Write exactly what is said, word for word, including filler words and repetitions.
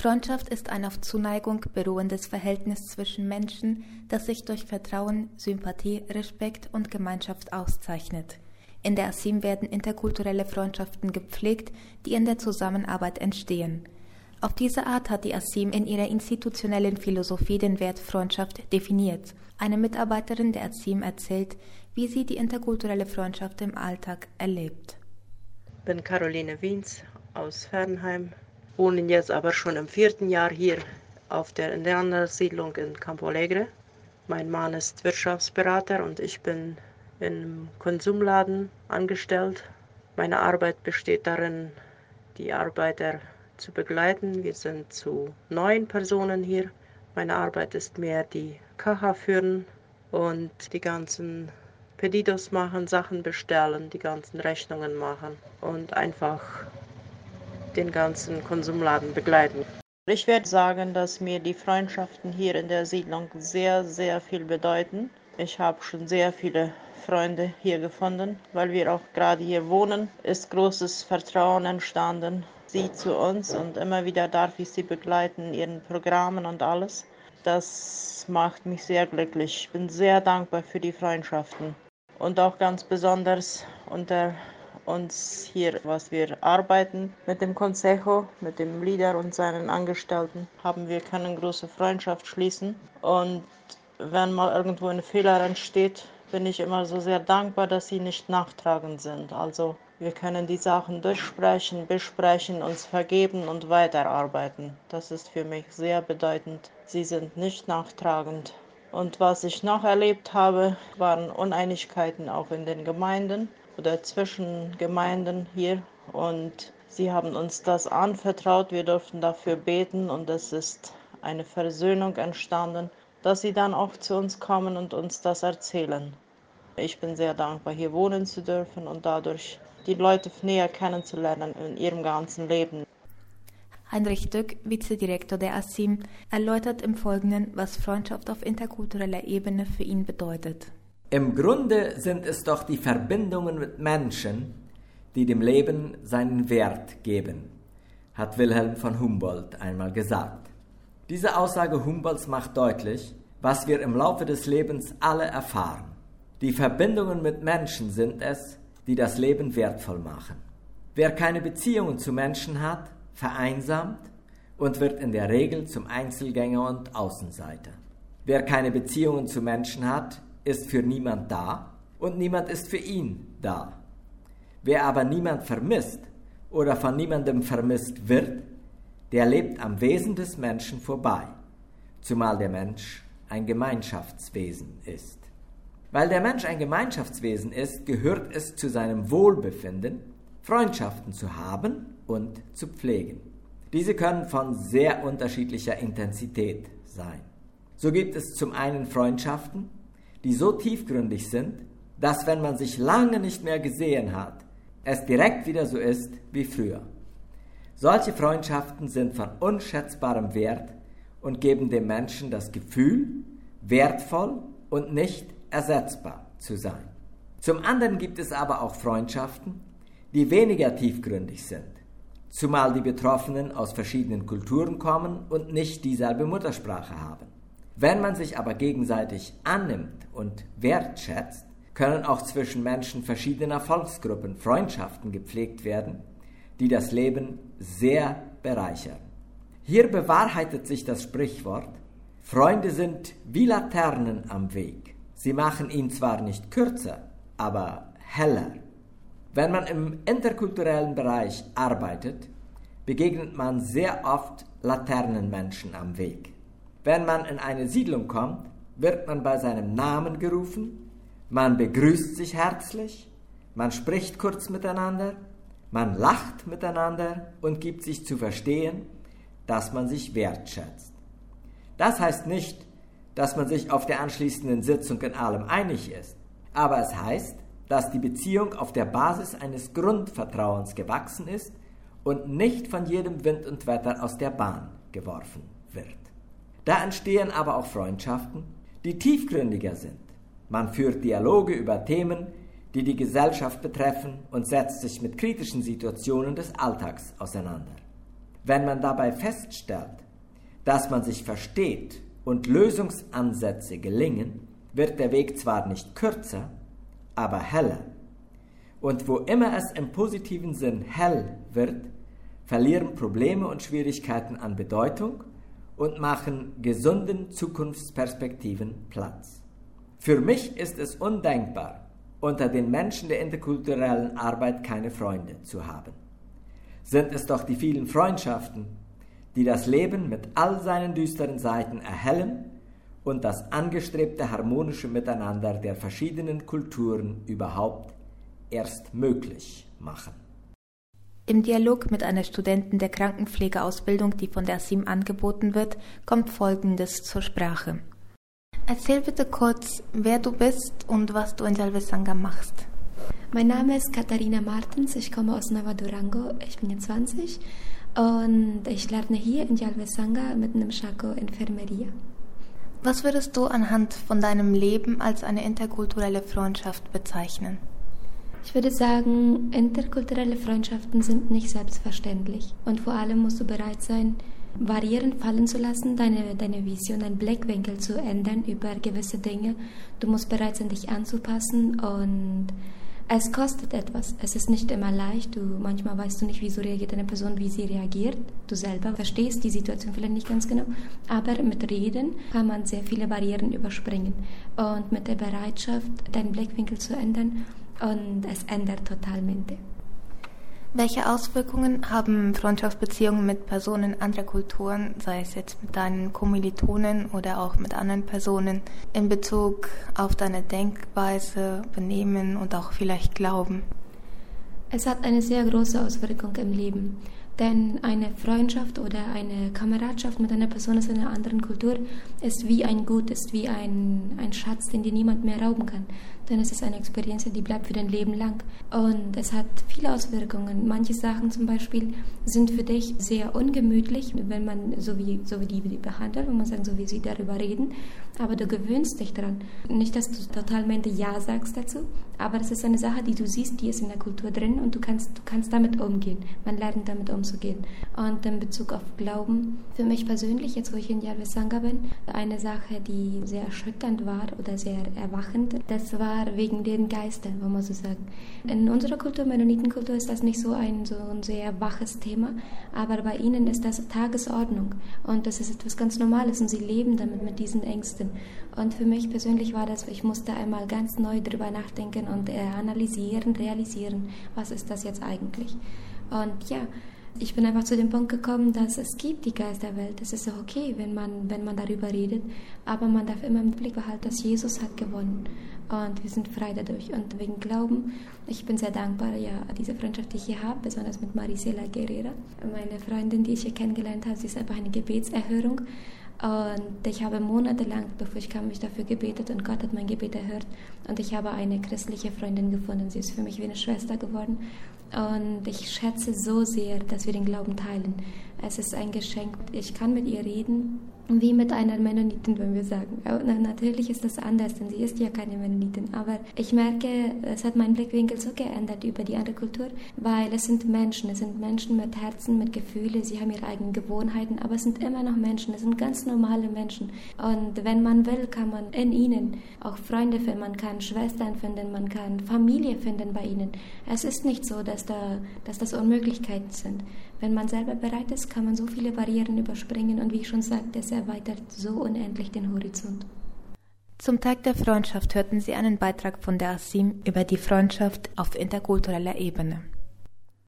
Freundschaft ist ein auf Zuneigung beruhendes Verhältnis zwischen Menschen, das sich durch Vertrauen, Sympathie, Respekt und Gemeinschaft auszeichnet. In der ASIM werden interkulturelle Freundschaften gepflegt, die in der Zusammenarbeit entstehen. Auf diese Art hat die ASIM in ihrer institutionellen Philosophie den Wert Freundschaft definiert. Eine Mitarbeiterin der ASIM erzählt, wie sie die interkulturelle Freundschaft im Alltag erlebt. Ich bin Caroline Wiens aus Fernheim, wohne jetzt aber schon im vierten Jahr hier auf der Indianersiedlung in Campo Alegre. Mein Mann ist Wirtschaftsberater und ich bin im Konsumladen angestellt. Meine Arbeit besteht darin, die Arbeiter zu begleiten. Wir sind zu neun Personen hier. Meine Arbeit ist mehr die Caja führen und die ganzen Pedidos machen, Sachen bestellen, die ganzen Rechnungen machen und einfach den ganzen Konsumladen begleiten. Ich werde sagen, dass mir die Freundschaften hier in der Siedlung sehr, sehr viel bedeuten. Ich habe schon sehr viele Freunde hier gefunden, weil wir auch gerade hier wohnen, ist großes Vertrauen entstanden. Sie zu uns und immer wieder darf ich sie begleiten in ihren Programmen und alles. Das macht mich sehr glücklich. Ich bin sehr dankbar für die Freundschaften. Und auch ganz besonders unter uns hier, was wir arbeiten mit dem Consejo, mit dem Leader und seinen Angestellten, haben wir keine große Freundschaft schließen. Und wenn mal irgendwo ein Fehler entsteht, bin ich immer so sehr dankbar, dass sie nicht nachtragend sind. Also wir können die Sachen durchsprechen, besprechen, uns vergeben und weiterarbeiten. Das ist für mich sehr bedeutend. Sie sind nicht nachtragend. Und was ich noch erlebt habe, waren Uneinigkeiten auch in den Gemeinden oder zwischen Gemeinden hier. Und sie haben uns das anvertraut, wir durften dafür beten und es ist eine Versöhnung entstanden, dass sie dann auch zu uns kommen und uns das erzählen. Ich bin sehr dankbar, hier wohnen zu dürfen und dadurch die Leute näher kennenzulernen in ihrem ganzen Leben. Heinrich Döck, Vizedirektor der ASIM, erläutert im Folgenden, was Freundschaft auf interkultureller Ebene für ihn bedeutet. Im Grunde sind es doch die Verbindungen mit Menschen, die dem Leben seinen Wert geben, hat Wilhelm von Humboldt einmal gesagt. Diese Aussage Humboldts macht deutlich, was wir im Laufe des Lebens alle erfahren. Die Verbindungen mit Menschen sind es, die das Leben wertvoll machen. Wer keine Beziehungen zu Menschen hat, vereinsamt und wird in der Regel zum Einzelgänger und Außenseiter. Wer keine Beziehungen zu Menschen hat, ist für niemand da und niemand ist für ihn da. Wer aber niemand vermisst oder von niemandem vermisst wird, der lebt am Wesen des Menschen vorbei, zumal der Mensch ein Gemeinschaftswesen ist. Weil der Mensch ein Gemeinschaftswesen ist, gehört es zu seinem Wohlbefinden, Freundschaften zu haben und zu pflegen. Diese können von sehr unterschiedlicher Intensität sein. So gibt es zum einen Freundschaften, die so tiefgründig sind, dass, wenn man sich lange nicht mehr gesehen hat, es direkt wieder so ist wie früher. Solche Freundschaften sind von unschätzbarem Wert und geben dem Menschen das Gefühl, wertvoll und nicht ersetzbar zu sein. Zum anderen gibt es aber auch Freundschaften, die weniger tiefgründig sind, zumal die Betroffenen aus verschiedenen Kulturen kommen und nicht dieselbe Muttersprache haben. Wenn man sich aber gegenseitig annimmt und wertschätzt, können auch zwischen Menschen verschiedener Volksgruppen Freundschaften gepflegt werden, die das Leben sehr bereichern. Hier bewahrheitet sich das Sprichwort: Freunde sind wie Laternen am Weg. Sie machen ihn zwar nicht kürzer, aber heller. Wenn man im interkulturellen Bereich arbeitet, begegnet man sehr oft Laternenmenschen am Weg. Wenn man in eine Siedlung kommt, wird man bei seinem Namen gerufen, man begrüßt sich herzlich, man spricht kurz miteinander, man lacht miteinander und gibt sich zu verstehen, dass man sich wertschätzt. Das heißt nicht, dass man sich auf der anschließenden Sitzung in allem einig ist, aber es heißt, dass die Beziehung auf der Basis eines Grundvertrauens gewachsen ist und nicht von jedem Wind und Wetter aus der Bahn geworfen wird. Da entstehen aber auch Freundschaften, die tiefgründiger sind. Man führt Dialoge über Themen, die die Gesellschaft betreffen und setzt sich mit kritischen Situationen des Alltags auseinander. Wenn man dabei feststellt, dass man sich versteht und Lösungsansätze gelingen, wird der Weg zwar nicht kürzer, aber heller. Und wo immer es im positiven Sinn hell wird, verlieren Probleme und Schwierigkeiten an Bedeutung und machen gesunden Zukunftsperspektiven Platz. Für mich ist es undenkbar, unter den Menschen der interkulturellen Arbeit keine Freunde zu haben. Sind es doch die vielen Freundschaften, die das Leben mit all seinen düsteren Seiten erhellen und das angestrebte harmonische Miteinander der verschiedenen Kulturen überhaupt erst möglich machen. Im Dialog mit einer Studentin der Krankenpflegeausbildung, die von der ASIM angeboten wird, kommt Folgendes zur Sprache. Erzähl bitte kurz, wer du bist und was du in Yalvisanga machst. Mein Name ist Katharina Martens, ich komme aus Nueva Durango, ich bin jetzt zwanzig und ich lerne hier in Yalvisanga mit einem Chaco Enfermería. Was würdest du anhand von deinem Leben als eine interkulturelle Freundschaft bezeichnen? Ich würde sagen, interkulturelle Freundschaften sind nicht selbstverständlich. Und vor allem musst du bereit sein, Barrieren fallen zu lassen, deine, deine Vision, deinen Blickwinkel zu ändern über gewisse Dinge. Du musst bereit sein, dich anzupassen und es kostet etwas. Es ist nicht immer leicht. Du, manchmal weißt du nicht, wieso reagiert eine Person, wie sie reagiert. Du selber verstehst die Situation vielleicht nicht ganz genau. Aber mit Reden kann man sehr viele Barrieren überspringen. Und mit der Bereitschaft, deinen Blickwinkel zu ändern, und es ändert totalmente. Welche Auswirkungen haben Freundschaftsbeziehungen mit Personen anderer Kulturen, sei es jetzt mit deinen Kommilitonen oder auch mit anderen Personen, in Bezug auf deine Denkweise, Benehmen und auch vielleicht Glauben? Es hat eine sehr große Auswirkung im Leben. Denn eine Freundschaft oder eine Kameradschaft mit einer Person aus einer anderen Kultur ist wie ein Gut, ist wie ein, ein Schatz, den dir niemand mehr rauben kann. Denn es ist eine Experienz, die bleibt für dein Leben lang. Und es hat viele Auswirkungen. Manche Sachen zum Beispiel sind für dich sehr ungemütlich, wenn man so wie, so wie die, die behandelt, wenn man sagt, so wie sie darüber reden. Aber du gewöhnst dich daran. Nicht, dass du totalmente Ja sagst dazu, aber es ist eine Sache, die du siehst, die ist in der Kultur drin und du kannst, du kannst damit umgehen. Man lernt damit umzugehen. Und in Bezug auf Glauben, für mich persönlich, jetzt wo ich in Yalvisanga bin, eine Sache, die sehr erschütternd war oder sehr erwachend, das war wegen den Geistern, wenn man so sagen. In unserer Kultur, Mennonitenkultur, ist das nicht so ein, so ein sehr waches Thema, aber bei ihnen ist das Tagesordnung und das ist etwas ganz Normales und sie leben damit mit diesen Ängsten. Und für mich persönlich war das, ich musste einmal ganz neu drüber nachdenken und äh, analysieren, realisieren, was ist das jetzt eigentlich. Und ja, ich bin einfach zu dem Punkt gekommen, dass es gibt die Geisterwelt. Es ist auch okay, wenn man, wenn man darüber redet, aber man darf immer im Blick behalten, dass Jesus hat gewonnen und wir sind frei dadurch. Und wegen Glauben, ich bin sehr dankbar, ja, diese Freundschaft, die ich hier habe, besonders mit Marisela Guerrera. Meine Freundin, die ich hier kennengelernt habe, sie ist einfach eine Gebetserhörung. Und ich habe monatelang, bevor ich kam, mich dafür gebetet und Gott hat mein Gebet erhört. Und ich habe eine christliche Freundin gefunden. Sie ist für mich wie eine Schwester geworden. Und ich schätze so sehr, dass wir den Glauben teilen. Es ist ein Geschenk. Ich kann mit ihr reden, wie mit einer Mennonitin, wenn wir sagen. Aber natürlich ist das anders, denn sie ist ja keine Mennonitin. Aber ich merke, es hat meinen Blickwinkel so geändert über die andere Kultur, weil es sind Menschen. Es sind Menschen mit Herzen, mit Gefühlen. Sie haben ihre eigenen Gewohnheiten, aber es sind immer noch Menschen. Es sind ganz normale Menschen. Und wenn man will, kann man in ihnen auch Freunde finden. Man kann Schwestern finden, man kann Familie finden bei ihnen. Es ist nicht so, dass, da, dass das Unmöglichkeiten sind. Wenn man selber bereit ist, kann man so viele Barrieren überspringen und wie ich schon sagte, es erweitert so unendlich den Horizont. Zum Tag der Freundschaft hörten Sie einen Beitrag von der ASIM über die Freundschaft auf interkultureller Ebene.